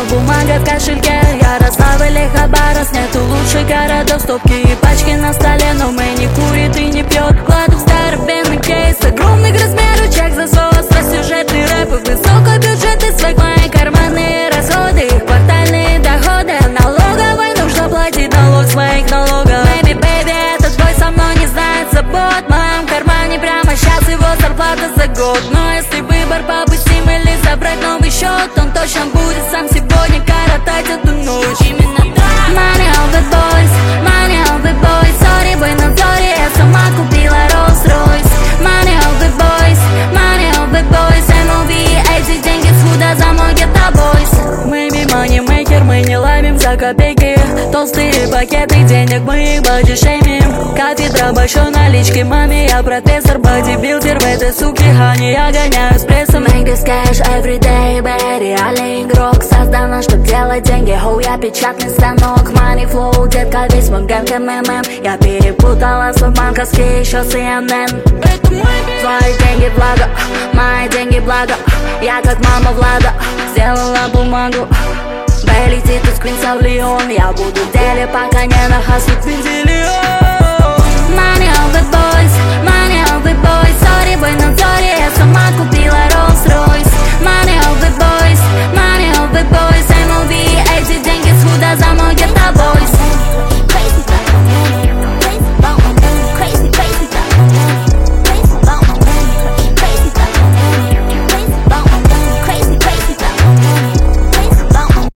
бумага в кошельке. Ярославль, Хабаровск, нету лучших городов. Стопки и пачки на столе, но мы не курит и не пьет. Кладу в старый бедный кейс огромных размеров, чек за СОС, сюжетный рэп и высокобюджетный свек. Мои карманные расходы, их квартальные доходы. Налоговой нужно платить налог своих налогов. Baby, этот бой со мной не знает забот. В моем кармане прямо сейчас его зарплата за год. Но если выбор попустим или забрать новый счет, он точно будет сам сегодня коротать эту ночь. Именно так. Money all the boys, money all the boys. Sorry, вы на взоре, я сама купила Rolls-Royce. Money all the boys, money all the boys. MLB, эти деньги сюда за мой гетто-бойс. Мы money-мейкер, мы не ловим за копейки. Толстые пакеты денег, мы их боди-шеймим. Кафедра большой налички, маме, я профессор. Бодибилдер в этой суке, Хани, я гоняю с прессом. Make this cash every day, baby, реальный игрок. Создана, чтоб делать деньги, хоу, я печатный станок. Money flow, детка, весь мой гэнг МММ. Я перепутала свой банковский еще с CNN. Твои деньги благо, мои деньги благо. Я как мама Влада, сделала бумагу. Бэй летит из Квинса в Лион. Я буду в деле, пока не на хасле Квинтили.